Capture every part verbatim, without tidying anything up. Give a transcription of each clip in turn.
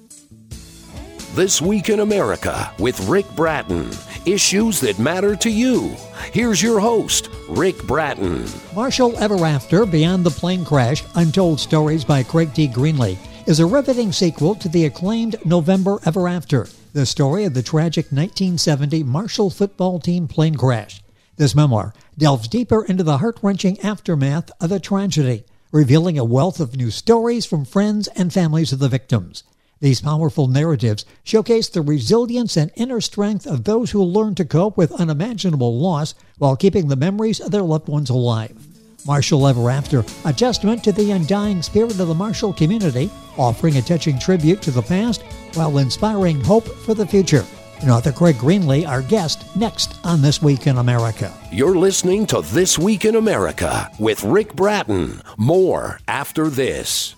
This Week in America with Rick Bratton. Issues that matter to you. Here's your host, Rick Bratton. Marshall Ever After, Beyond the Plane Crash, Untold Stories by Craig T. Greenlee, is a riveting sequel to the acclaimed November Ever After, the story of the tragic nineteen seventy Marshall football team plane crash. This memoir delves deeper into the heart-wrenching aftermath of the tragedy, revealing a wealth of new stories from friends and families of the victims. These powerful narratives showcase the resilience and inner strength of those who learn to cope with unimaginable loss while keeping the memories of their loved ones alive. Marshall Ever After, a testament to the undying spirit of the Marshall community, offering a touching tribute to the past while inspiring hope for the future. And author Craig Greenlee, our guest, next on This Week in America. You're listening to This Week in America with Rick Bratton. More after this.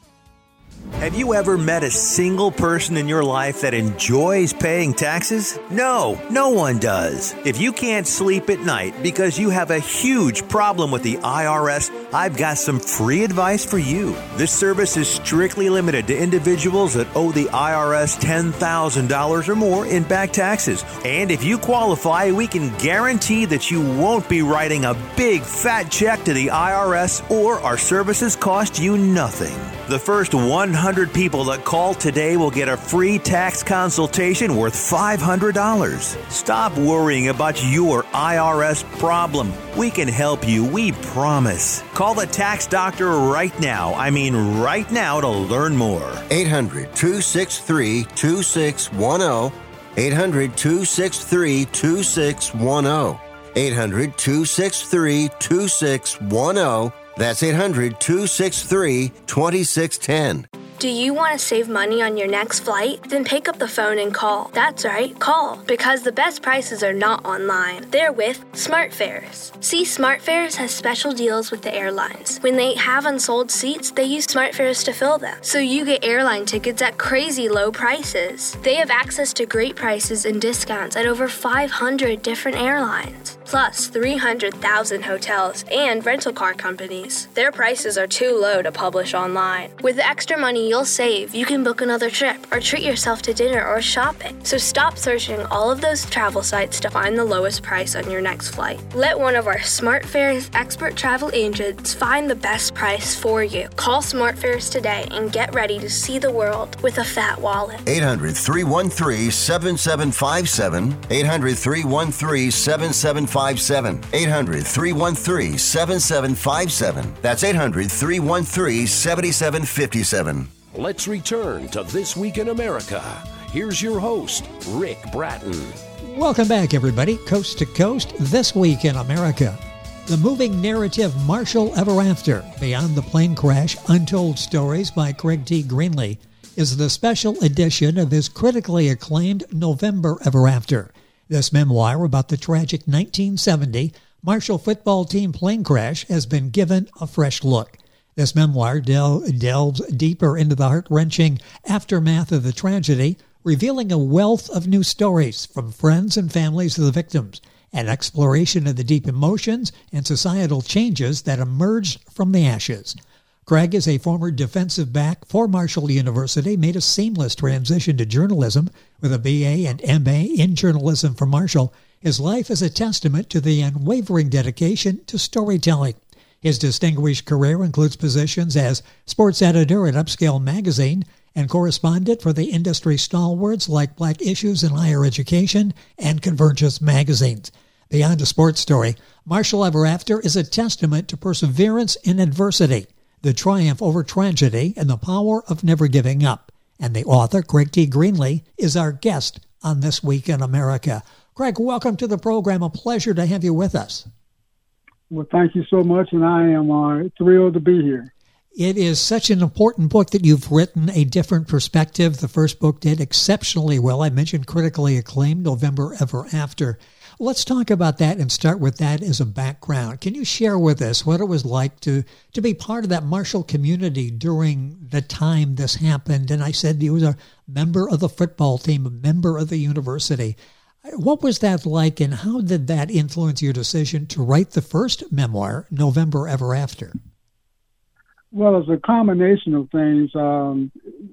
Have you ever met a single person in your life that enjoys paying taxes? No, no one does. If you can't sleep at night because you have a huge problem with the I R S, I've got some free advice for you. This service is strictly limited to individuals that owe the I R S ten thousand dollars or more in back taxes. And if you qualify, we can guarantee that you won't be writing a big fat check to the I R S, or our services cost you nothing. The first one hundred people that call today will get a free tax consultation worth five hundred dollars. Stop worrying about your I R S problem. We can help you, we promise. Call the tax doctor right now. I mean right now to learn more. eight hundred, two six three, two six one zero. eight hundred, two six three, two six one zero. eight hundred, two six three, two six one zero. That's eight hundred, two six three, two six one zero. Do you want to save money on your next flight? Then pick up the phone and call. That's right, call. Because the best prices are not online. They're with SmartFares. See, SmartFares has special deals with the airlines. When they have unsold seats, they use SmartFares to fill them. So you get airline tickets at crazy low prices. They have access to great prices and discounts at over five hundred different airlines. Plus three hundred thousand hotels and rental car companies. Their prices are too low to publish online. With the extra money you'll save, you can book another trip or treat yourself to dinner or shopping. So stop searching all of those travel sites to find the lowest price on your next flight. Let one of our SmartFares expert travel agents find the best price for you. Call SmartFares today and get ready to see the world with a fat wallet. eight hundred, three one three, seven seven five seven. eight hundred, three one three, seven seven five seven. eight hundred, three one three, seven seven five seven. That's eight hundred, three one three, seven seven five seven. Let's return to This Week in America. Here's your host, Rick Bratton. Welcome back, everybody, coast to coast, This Week in America. The moving narrative Marshall Ever After, Beyond the Plane Crash, Untold Stories by Craig T. Greenlee, is the special edition of his critically acclaimed November Ever After. This memoir about the tragic nineteen seventy Marshall football team plane crash has been given a fresh look. This memoir del- delves deeper into the heart-wrenching aftermath of the tragedy, revealing a wealth of new stories from friends and families of the victims, an exploration of the deep emotions and societal changes that emerged from the ashes. Craig is a former defensive back for Marshall University, made a seamless transition to journalism with a B A and M A in journalism from Marshall. His life is a testament to the unwavering dedication to storytelling. His distinguished career includes positions as sports editor at Upscale Magazine and correspondent for the industry stalwarts like Black Issues in Higher Education and Convergence magazines. Beyond a sports story, Marshall Ever After is a testament to perseverance in adversity, the triumph over tragedy, and the power of never giving up. And the author, Craig T. Greenlee, is our guest on This Week in America. Craig, welcome to the program. A pleasure to have you with us. Well, thank you so much, and I am uh, thrilled to be here. It is such an important book that you've written, A Different Perspective. The first book did exceptionally well. I mentioned critically acclaimed, November Ever After. Let's talk about that and start with that as a background. Can you share with us what it was like to, to be part of that Marshall community during the time this happened? And I said you was a member of the football team, a member of the university. What was that like, and how did that influence your decision to write the first memoir, November Ever After? Well, it's a combination of things. Um,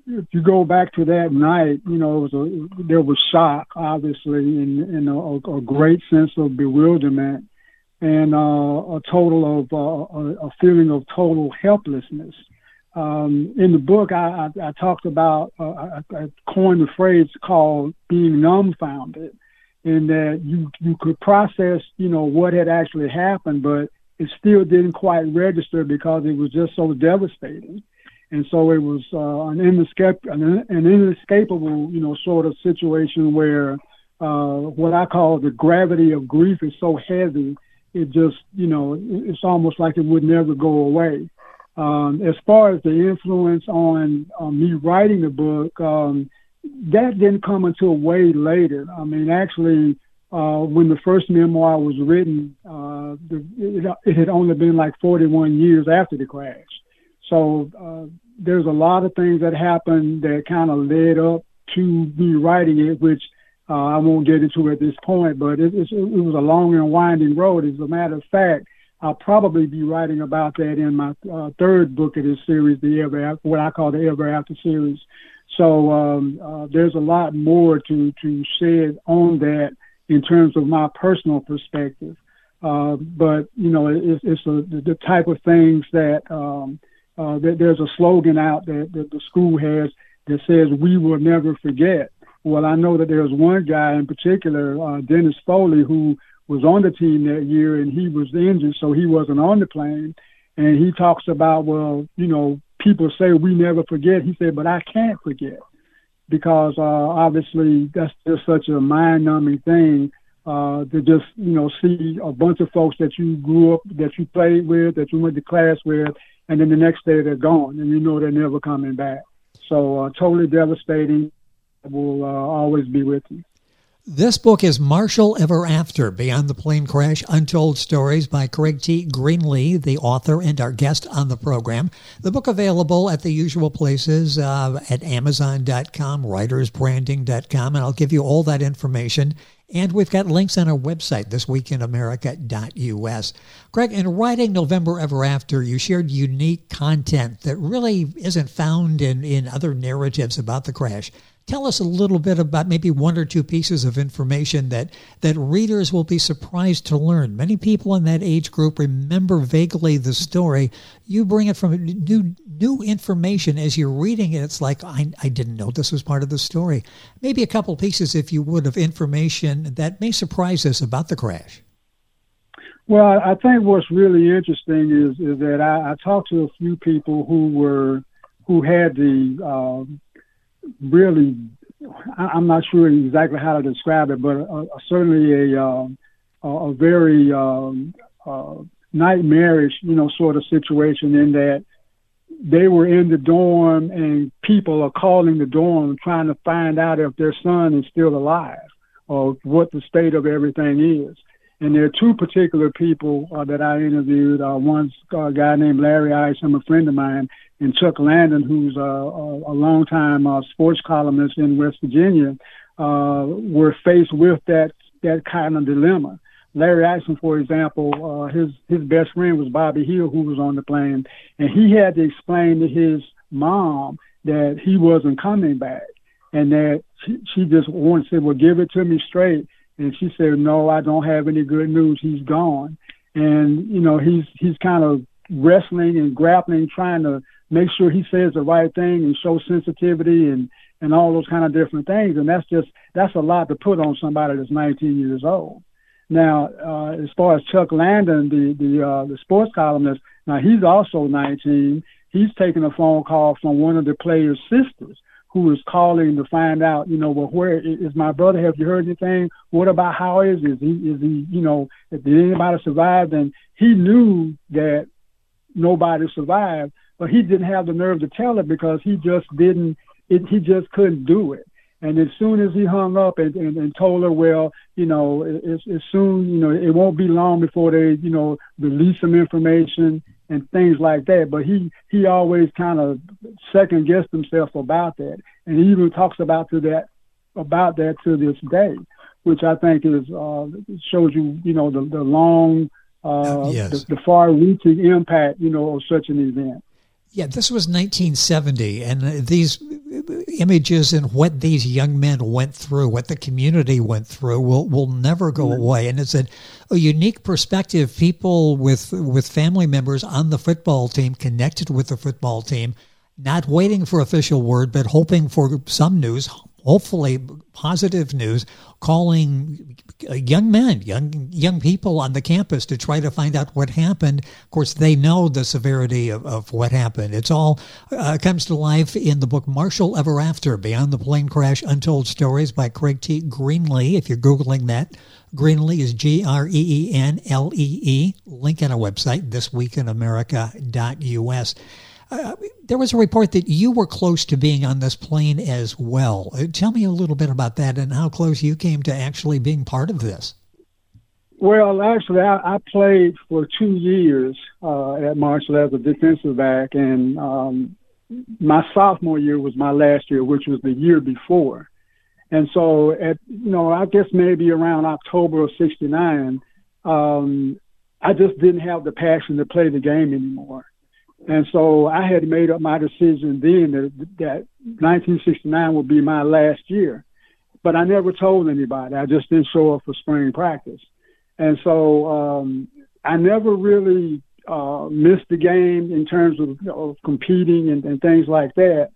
if you go back to that night, you know, it was a, there was shock, obviously, and, and a, a great sense of bewilderment, and uh, a total of uh, a, a feeling of total helplessness. Um, in the book, I, I, I talked about, uh, I, I coined the phrase called being dumbfounded, in that you you could process, you know, what had actually happened, but it still didn't quite register because it was just so devastating. And so it was uh, an, inescap- an, an inescapable, you know, sort of situation where uh, what I call the gravity of grief is so heavy, it just, you know, it's almost like it would never go away. Um, as far as the influence on, on me writing the book, um, that didn't come until way later. I mean, actually, uh, when the first memoir was written, uh, the, it, it had only been like forty-one years after the crash. So uh, there's a lot of things that happened that kind of led up to me writing it, which uh, I won't get into at this point, but it, it, it was a long and winding road. As a matter of fact, I'll probably be writing about that in my uh, third book of this series, the Ever After, what I call the Ever After series. So um, uh, there's a lot more to, to shed on that in terms of my personal perspective. Uh, but, you know, it, it's a, the type of things that um, uh, that there's a slogan out that, that the school has that says, "We will never forget." Well, I know that there's one guy in particular, uh, Dennis Foley, who was on the team that year, and he was injured, so he wasn't on the plane. And he talks about, well, you know, people say we never forget. He said, but I can't forget, because uh, obviously that's just such a mind-numbing thing uh, to just, you know, see a bunch of folks that you grew up, that you played with, that you went to class with, and then the next day they're gone, and you know they're never coming back. So uh, totally devastating. Will uh, always be with you. This book is Marshall Ever After, Beyond the Plane Crash, Untold Stories by Craig T. Greenlee, the author and our guest on the program. The book available at the usual places, uh, at amazon dot com, writers branding dot com, and I'll give you all that information. And we've got links on our website, this week in america dot u s. Craig, in writing November Ever After, you shared unique content that really isn't found in, in other narratives about the crash. Tell us a little bit about maybe one or two pieces of information that, that readers will be surprised to learn. Many people in that age group remember vaguely the story. You bring it from new new information as you're reading it. It's like, I, I didn't know this was part of the story. Maybe a couple pieces, if you would, of information that may surprise us about the crash. Well, I think what's really interesting is is that I, I talked to a few people who were who had the um, really, I'm not sure exactly how to describe it, but uh, certainly a um, a very um, uh, nightmarish, you know, sort of situation, in that they were in the dorm and people are calling the dorm trying to find out if their son is still alive or what the state of everything is. And there are two particular people uh, that I interviewed. Uh, one's a guy named Larry Isom, a friend of mine, and Chuck Landon, who's a, a, a longtime uh, sports columnist in West Virginia, uh, were faced with that that kind of dilemma. Larry Isom, for example, uh, his his best friend was Bobby Hill, who was on the plane, and he had to explain to his mom that he wasn't coming back, and that she, she just wanted to say, well, give it to me straight. And she said, no, I don't have any good news. He's gone. And, you know, he's he's kind of wrestling and grappling, trying to make sure he says the right thing and show sensitivity and, and all those kind of different things. And that's just, that's a lot to put on somebody that's nineteen years old. Now, uh, as far as Chuck Landon, the, the, uh, the sports columnist, now he's also nineteen. He's taking a phone call from one of the players' sisters, who was calling to find out, you know, well, where is my brother? Have you heard anything? What about how is he? Is he, is he you know, did anybody survive? And he knew that nobody survived, but he didn't have the nerve to tell it because he just didn't, it, he just couldn't do it. And as soon as he hung up and, and, and told her, well, you know, as, as soon, you know, it won't be long before they, you know, release some information and things like that. But he, he always kind of second guessed himself about that. And he even talks about to that, about that to this day, which I think is, uh, shows you, you know, the, the long, uh, yes. the, the far reaching impact, you know, of such an event. Yeah, this was nineteen seventy, and these images and what these young men went through, what the community went through, will will never go mm-hmm. away. And it's a, a unique perspective. People with with family members on the football team, connected with the football team, not waiting for official word, but hoping for some news, hopefully positive news, calling young men, young young people on the campus to try to find out what happened. Of course, they know the severity of, of what happened. It's all uh, comes to life in the book Marshall Ever After, Beyond the Plane Crash, Untold Stories by Craig T. Greenlee. If you're Googling that, Greenlee is G R E E N L E E. Link on our website, this week in america dot U S. Uh, there was a report that you were close to being on this plane as well. Uh, tell me a little bit about that and how close you came to actually being part of this. Well, actually, I, I played for two years uh, at Marshall as a defensive back, and um, my sophomore year was my last year, which was the year before. And so, at you know, I guess maybe around October of sixty-nine, um, I just didn't have the passion to play the game anymore. And so I had made up my decision then that, that nineteen sixty-nine would be my last year. But I never told anybody. I just didn't show up for spring practice. And so um, I never really uh, missed the game in terms of, you know, competing and, and things like that.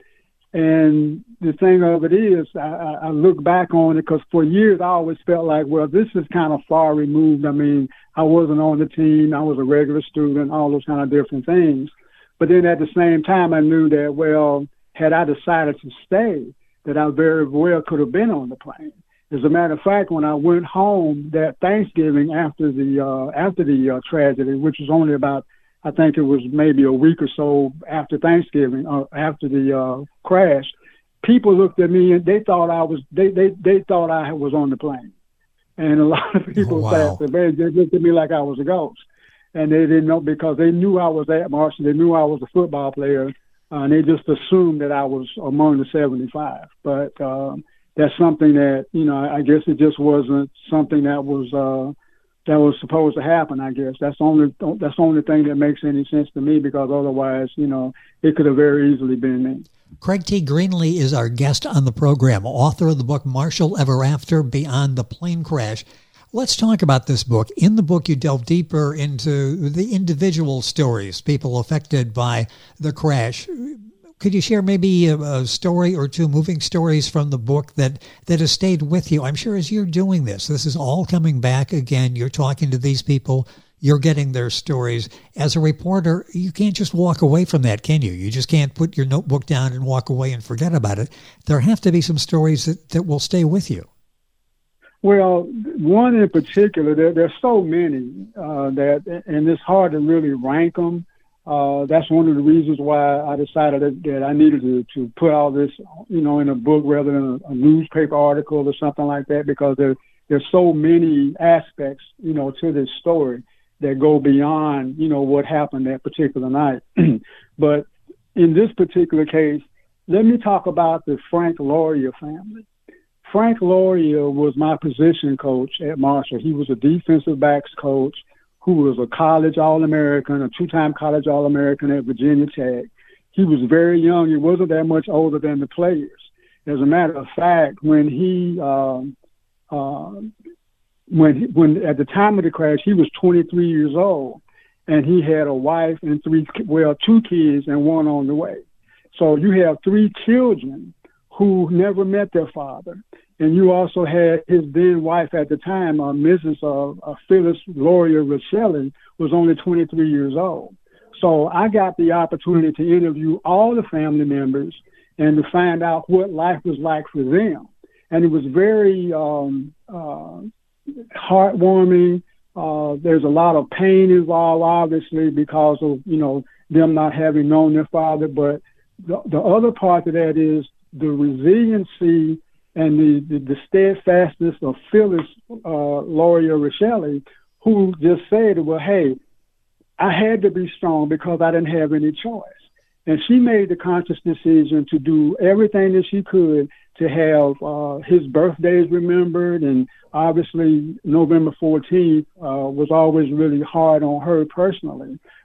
And the thing of it is, I, I look back on it because for years I always felt like, well, this is kind of far removed. I mean, I wasn't on the team. I was a regular student, all those kind of different things. But then at the same time, I knew that, well, had I decided to stay, that I very well could have been on the plane. As a matter of fact, when I went home that Thanksgiving after the uh, after the uh, tragedy, which was only about, I think it was maybe a week or so after Thanksgiving, or after the uh, crash, people looked at me and they thought I was they they, they thought I was on the plane, and a lot of people wow. said they, they looked at me like I was a ghost. And they didn't know because they knew I was at Marshall. They knew I was a football player, uh, and they just assumed that I was among the seventy-five. But um, that's something that, you know, I guess it just wasn't something that was uh, that was supposed to happen. I guess that's the only that's the only thing that makes any sense to me, because otherwise, you know, it could have very easily been me. Craig T. Greenlee is our guest on the program, author of the book Marshall Ever After, Beyond the Plane Crash. Let's talk about this book. In the book, you delve deeper into the individual stories, people affected by the crash. Could you share maybe a, a story or two, moving stories from the book that, that has stayed with you? I'm sure as you're doing this, this is all coming back again. You're talking to these people. You're getting their stories. As a reporter, you can't just walk away from that, can you? You just can't put your notebook down and walk away and forget about it. There have to be some stories that, that will stay with you. Well, one in particular, there, there's so many uh, that, and it's hard to really rank them. Uh, that's one of the reasons why I decided that, that I needed to, to put all this, you know, in a book rather than a, a newspaper article or something like that, because there, there's so many aspects, you know, to this story that go beyond, you know, what happened that particular night. But in this particular case, let me talk about the Frank Laurier family. Frank Laurier was my position coach at Marshall. He was a defensive backs coach who was a college All-American, a two-time college All-American at Virginia Tech. He was very young. He wasn't that much older than the players. As a matter of fact, when he, um, uh, when he, when at the time of the crash, he was twenty-three years old, and he had a wife and three, well, two kids and one on the way. So you have three children who never met their father. And you also had his then wife at the time, uh, Missus Uh, uh, Phyllis Laurier Riccelli, was only twenty-three years old. So I got the opportunity to interview all the family members and to find out what life was like for them. And it was very um, uh, heartwarming. Uh, there's a lot of pain involved, obviously, because of, you know, them not having known their father. But the, the other part of that is the resiliency and the, the, the steadfastness of Phyllis uh, Laurier Riccelli, who just said, well, hey, I had to be strong because I didn't have any choice. And she made the conscious decision to do everything that she could to have uh, his birthdays remembered. And obviously November fourteenth uh, was always really hard on her personally.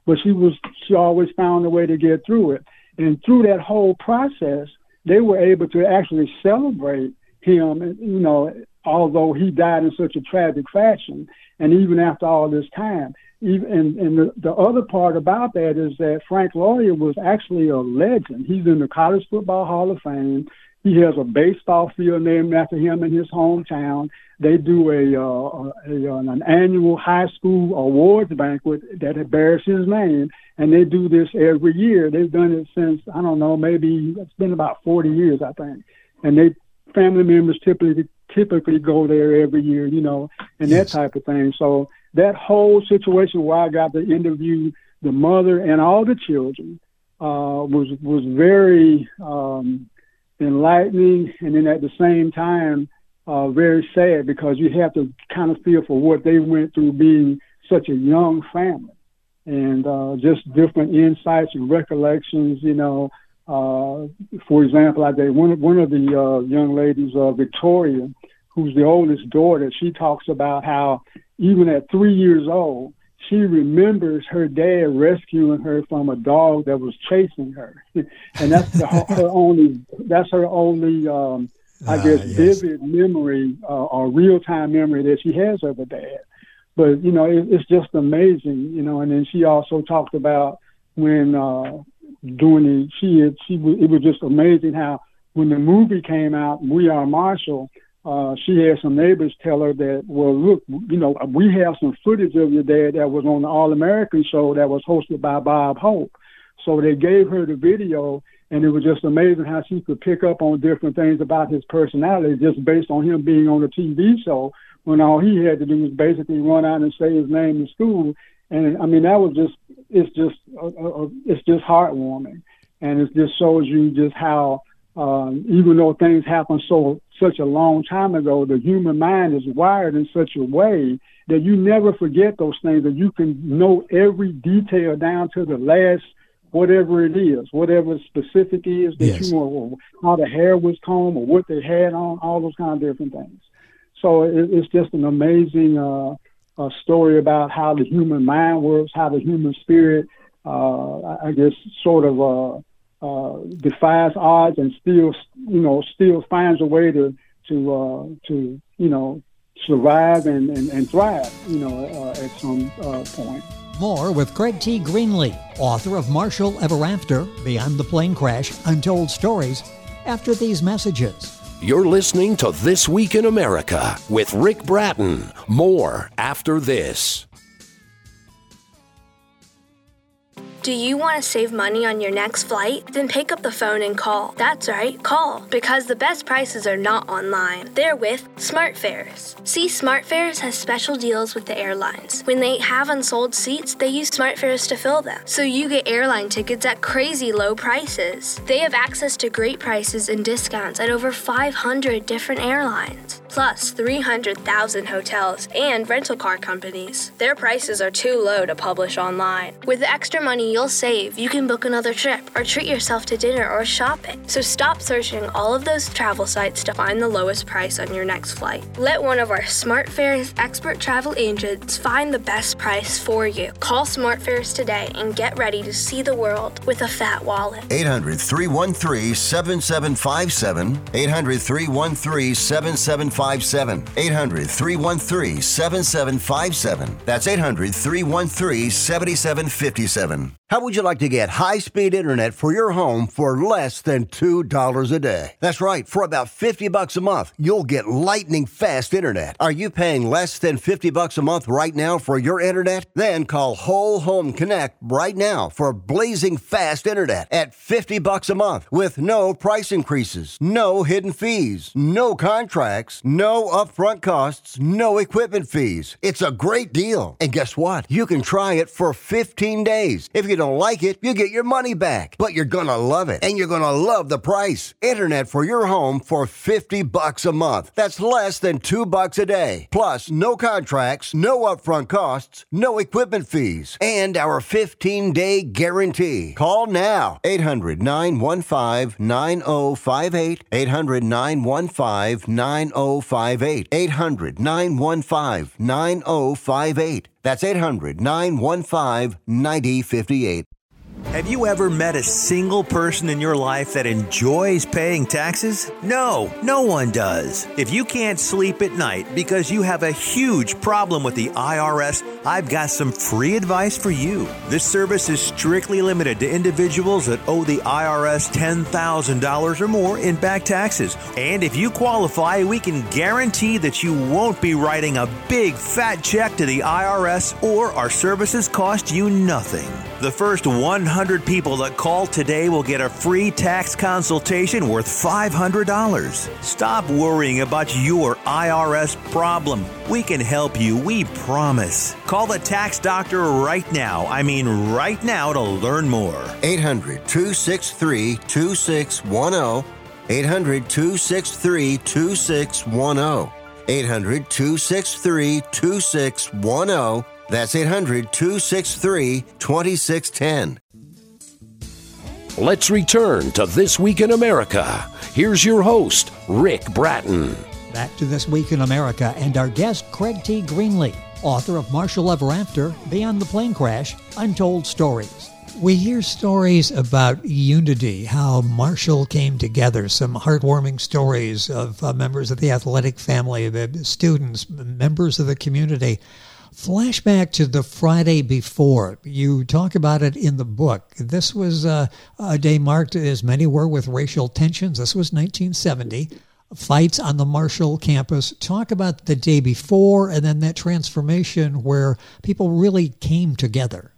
but she was she always found a way to get through it. And through that whole process, they were able to actually celebrate him, you know, although he died in such a tragic fashion. And even after all this time, even and, and the, the other part about that is that Frank Loyer was actually a legend. He's in the College Football Hall of Fame. He has a baseball field named after him in his hometown. They do a, uh, a, a an annual high school awards banquet that bears his name, and they do this every year. They've done it since, I don't know, maybe it's been about forty years, I think. And they family members typically typically go there every year, you know, and yes. that type of thing. So that whole situation where I got to interview the mother and all the children uh, was was very um, enlightening, and then at the same time, uh, very sad, because you have to kind of feel for what they went through being such a young family, and uh, just different insights and recollections, you know. Uh, for example, I did one, one of the uh, young ladies, uh, Victoria, who's the oldest daughter, she talks about how even at three years old, she remembers her dad rescuing her from a dog that was chasing her. And that's the, her only, that's her only, um, I guess, uh, yes. vivid memory uh, or real-time memory that she has of her dad. But, you know, it, it's just amazing, you know. And then she also talked about when uh, doing the, she, had, she, it was just amazing how when the movie came out, We Are Marshall, Uh, she had some neighbors tell her that, well, look, you know, we have some footage of your dad that was on the All-American show that was hosted by Bob Hope. So they gave her the video, and it was just amazing how she could pick up on different things about his personality just based on him being on a T V show, when all he had to do was basically run out and say his name in school. And, I mean, that was just, it's just, uh, uh, it's just heartwarming. And it just shows you just how, um, even though things happen so such a long time ago, the human mind is wired in such a way that you never forget those things, that you can know every detail down to the last, whatever it is, whatever specific is that yes. you know, or how the hair was combed or what they had on, all those kind of different things. So it, it's just an amazing uh, uh, story about how the human mind works, how the human spirit, uh, I guess, sort of uh, Uh, defies odds and still, you know, still finds a way to to uh, to you know survive and, and, and thrive, you know, uh, at some uh, point. More with Craig T. Greenlee, author of Marshall Ever After, Beyond the Plane Crash, Untold Stories, after these messages. You're listening to This Week in America with Rick Bratton. More after this. Do you want to save money on your next flight? Then pick up the phone and call. That's right, call. Because the best prices are not online. They're with SmartFares. See, SmartFares has special deals with the airlines. When they have unsold seats, they use SmartFares to fill them. So you get airline tickets at crazy low prices. They have access to great prices and discounts at over five hundred different airlines. Plus three hundred thousand hotels and rental car companies. Their prices are too low to publish online. With the extra money you'll save, you can book another trip or treat yourself to dinner or shopping. So stop searching all of those travel sites to find the lowest price on your next flight. Let one of our SmartFares expert travel agents find the best price for you. Call SmartFares today and get ready to see the world with a fat wallet. eight hundred, three one three, seven seven five seven. eight hundred, three one three, seven seven five seven. eight hundred, three one three, seven seven five seven. That's eight hundred, three one three, seven seven five seven. How would you like to get high-speed internet for your home for less than two dollars a day? That's right. For about fifty bucks a month, you'll get lightning-fast internet. Are you paying less than fifty bucks a month right now for your internet? Then call Whole Home Connect right now for blazing fast internet at fifty bucks a month with no price increases, no hidden fees, no contracts, no upfront costs, no equipment fees. It's a great deal. And guess what? You can try it for fifteen days. If you don't like it, you get your money back. But you're gonna love it, and you're gonna love the price. Internet for your home for fifty bucks a month. That's less than two bucks a day. Plus, no contracts, no upfront costs, no equipment fees, and our fifteen-day guarantee. Call now. eight hundred, nine one five, nine oh five eight. eight hundred, nine one five, nine oh five eight. eight hundred, nine one five, nine oh five eight. That's eight hundred, nine one five, nine zero five eight. Have you ever met a single person in your life that enjoys paying taxes? No, no one does. If you can't sleep at night because you have a huge problem with the I R S, I've got some free advice for you. This service is strictly limited to individuals that owe the I R S ten thousand dollars or more in back taxes. And if you qualify, we can guarantee that you won't be writing a big fat check to the I R S, or our services cost you nothing. The first one hundred people that call today will get a free tax consultation worth five hundred dollars. Stop worrying about your I R S problem. We can help you, we promise. Call the tax doctor right now. I mean right now to learn more. eight hundred, two six three, two six one zero. eight hundred, two six three, two six one zero. eight hundred, two six three, two six one zero. That's eight hundred, two six three, two six one zero. Let's return to This Week in America. Here's your host, Rick Bratton. Back to This Week in America and our guest, Craig T. Greenlee, author of Marshall Ever After, Beyond the Plane Crash, Untold Stories. We hear stories about unity, how Marshall came together, some heartwarming stories of uh, members of the athletic family, the students, members of the community. Flashback to the Friday before. You talk about it in the book. This was uh, a day marked, as many were, with racial tensions. This was nineteen seventy. Fights on the Marshall campus. Talk about the day before and then that transformation where people really came together.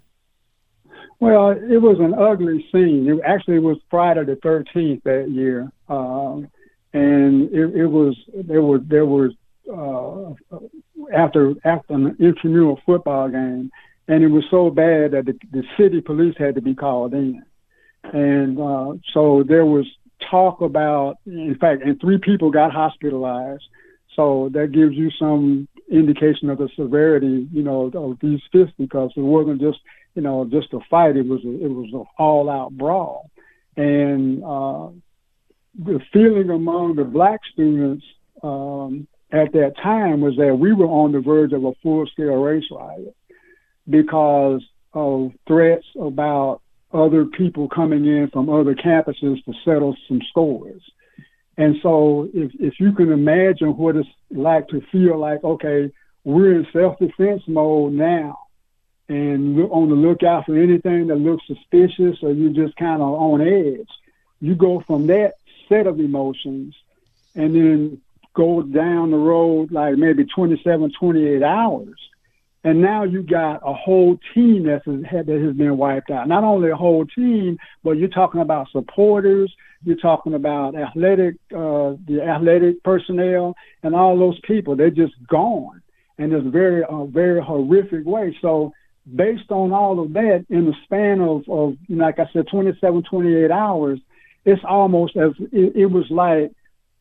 Well, it was an ugly scene. It actually was Friday the thirteenth that year. Um, and it, it was, there were, there was, uh, after after an intramural football game, and it was so bad that the, the city police had to be called in. And uh, so there was talk about, in fact, and three people got hospitalized. So that gives you some indication of the severity, you know, of these fists, because it wasn't just, you know, just a fight. It was a, it was an all-out brawl. And uh, the feeling among the black students um, at that time was that we were on the verge of a full-scale race riot because of threats about other people coming in from other campuses to settle some scores. And so if, if you can imagine what it's like to feel like, okay, we're in self-defense mode now, and on the lookout for anything that looks suspicious, or you're just kind of on edge, you go from that set of emotions and then go down the road like maybe twenty-seven, twenty-eight hours. And now you got a whole team that's, that has been wiped out. Not only a whole team, but you're talking about supporters, you're talking about athletic, uh, the athletic personnel, and all those people. They're just gone in this very, uh, very horrific way. So based on all of that, in the span of, of like I said, twenty-seven, twenty-eight hours, it's almost as it, it was like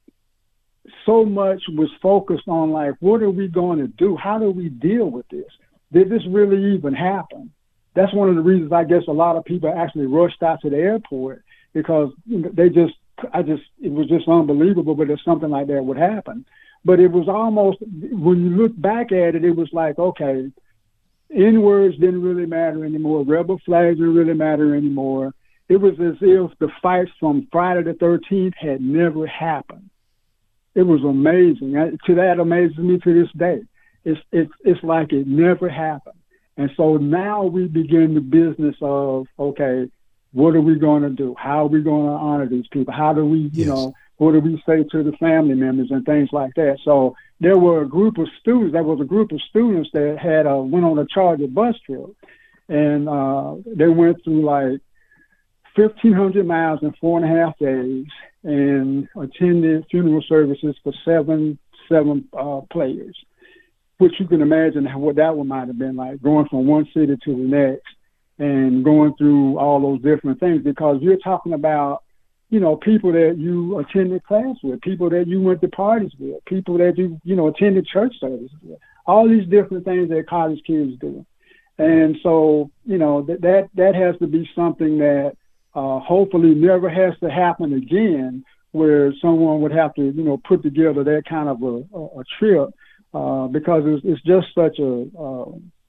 so much was focused on, like, what are we going to do? How do we deal with this? Did this really even happen? That's one of the reasons I guess a lot of people actually rushed out to the airport, because they just, I just, it was just unbelievable, but if something like that would happen. But it was almost, when you look back at it, it was like, okay, N-words didn't really matter anymore. Rebel flags didn't really matter anymore. It was as if the fights from Friday the thirteenth had never happened. It was amazing. To that amazes me to this day. It's, it's, it's like it never happened. And so now we begin the business of, okay, what are we going to do? How are we going to honor these people? How do we, you yes. know, what do we say to the family members and things like that? So there were a group of students, there was a group of students that had uh, went on a Charger bus trip, and uh, they went through like fifteen hundred miles in four and a half days and attended funeral services for seven, seven uh, players, which you can imagine what that one might have been like, going from one city to the next and going through all those different things, because you're talking about, you know, people that you attended class with, people that you went to parties with, people that you, you know, attended church services with, all these different things that college kids do. And so, you know, that that, that has to be something that uh, hopefully never has to happen again, where someone would have to, you know, put together that kind of a, a, a trip, uh, because it's, it's just such a, uh,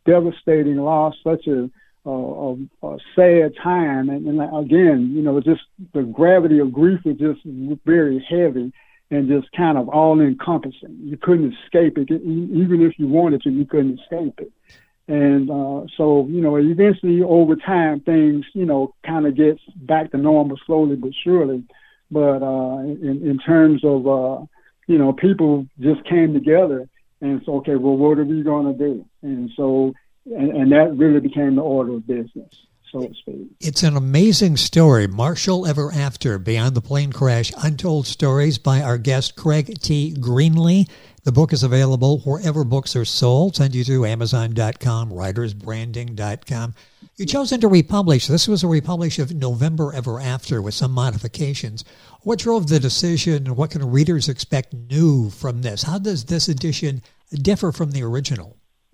devastating loss, such a, a, a, a sad time. And, and again, you know, just the gravity of grief was just very heavy and just kind of all encompassing. You couldn't escape it. Even if you wanted to, you couldn't escape it. And uh, so, you know, eventually over time, things, you know, kind of gets back to normal slowly but surely. But uh, in, in terms of, uh, you know, people just came together and so, okay, well, what are we going to do? And so, and, and that really became the order of business, so to speak. It's an amazing story. Marshall Ever After, Beyond the Plane Crash, Untold Stories by our guest, Craig T. Greenlee. The book is available wherever books are sold. Send you to amazon dot com, writers branding dot com. You chosen to republish. This was a republish of November Ever After with some modifications. What drove the decision, and what can readers expect new from this? How does this edition differ from the original?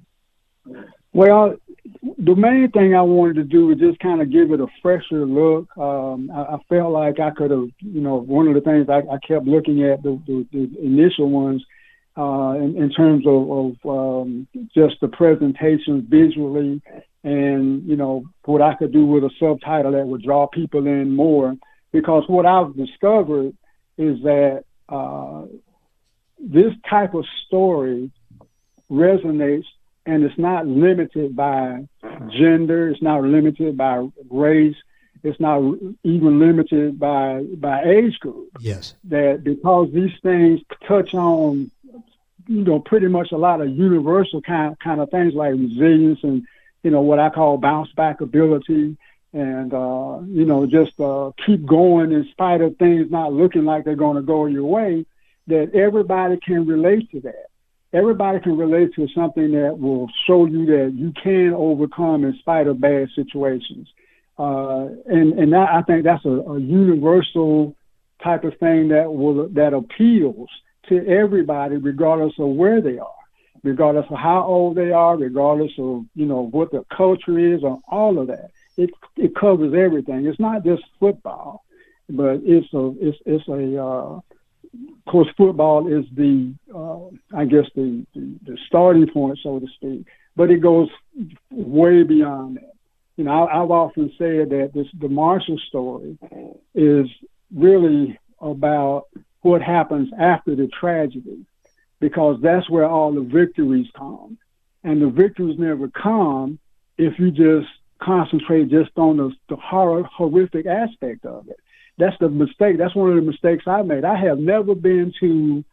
Well, the main thing I wanted to do was just kind of give it a fresher look. Um, I, I felt like I could have, you know, one of the things I, I kept looking at, the, the, the initial ones, uh, in, in terms of, of um, just the presentation visually and, you know, what I could do with a subtitle that would draw people in more. Because what I've discovered is that uh, this type of story resonates, and it's not limited by gender. It's not limited by race. It's not even limited by by age group. Yes. That because these things touch on, you know, pretty much a lot of universal kind kind of things like resilience and, you know, what I call bounce back ability, and uh, you know, just uh, keep going in spite of things not looking like they're going to go your way. That everybody can relate to that. Everybody can relate to something that will show you that you can overcome in spite of bad situations. Uh, and and that, I think that's a, a universal type of thing that will that appeals to everybody, regardless of where they are, regardless of how old they are, regardless of, you know, what the culture is, or all of that. It it covers everything. It's not just football, but it's a it's it's a uh, of course, football is the, uh, I guess, the, the, the starting point, so to speak, but it goes way beyond that. You know, I, I've often said that this, the Marshall story is really about what happens after the tragedy, because that's where all the victories come. And the victories never come if you just concentrate just on the, the horror, horrific aspect of it. That's the mistake. That's one of the mistakes I made. I have never been to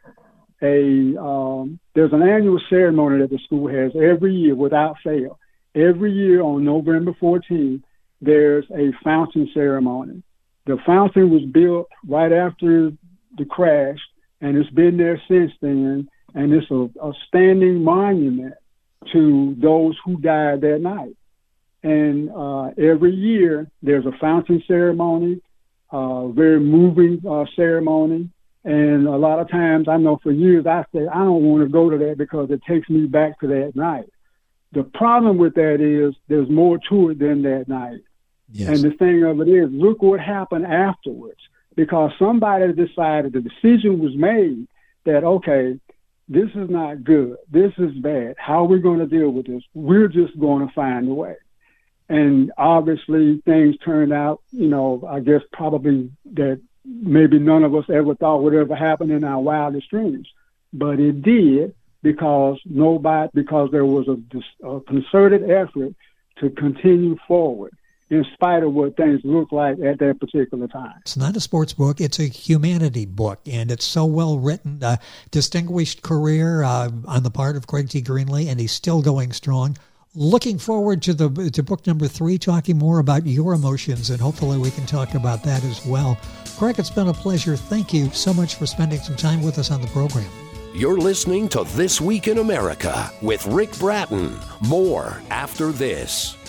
a, um, there's an annual ceremony that the school has every year without fail. Every year on November fourteenth, there's a fountain ceremony. The fountain was built right after the crash, and it's been there since then, and it's a, a standing monument to those who died that night. And uh, every year there's a fountain ceremony, Uh, very moving uh, ceremony. And a lot of times, I know for years, I say, I don't want to go to that because it takes me back to that night. The problem with that is there's more to it than that night. Yes. And the thing of it is, look what happened afterwards, because somebody decided, the decision was made that, okay, this is not good. This is bad. How are we going to deal with this? We're just going to find a way. And obviously things turned out, you know, I guess probably that maybe none of us ever thought would ever happen in our wildest dreams. But it did, because nobody, because there was a, a concerted effort to continue forward in spite of what things looked like at that particular time. It's not a sports book. It's a humanity book, and it's so well written. Uh, distinguished career uh, on the part of Craig T. Greenlee, and he's still going strong. Looking forward to the to book number three, talking more about your emotions, and hopefully we can talk about that as well. Craig, it's been a pleasure. Thank you so much for spending some time with us on the program. You're listening to This Week in America with Rick Bratton. More after this.